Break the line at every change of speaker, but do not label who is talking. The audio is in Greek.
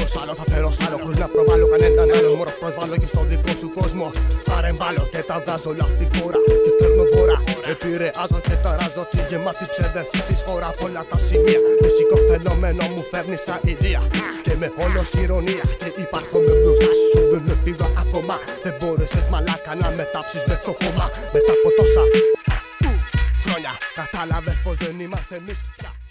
δίχως άλλο θα φέρω σ' άλλο. Χωρίς να προβάλλω κανέναν άλλον, μόνο προσβάλλω και στο δικό σου κόσμο. Παρεμβάλλω και τα βγάζω όλα αυτή φορά. Και φέρνω μπόρα, επηρεάζω και ταράζω τη γεμάτη ψευδέστησης χώρα από όλα τα σημεία. Φυσικό φαινόμενο μου φέρνει σαν ιδέα. Και με όλος ηρωνία και υπάρχω με μπροστά σου. Δεν έφυγα ακόμα, δεν μπόρεσες μαλάκα να με θάψεις με στο κόμμα. Μετά από τόσα χρόνια κατάλαβες πως δεν είμαστε εμείς πια.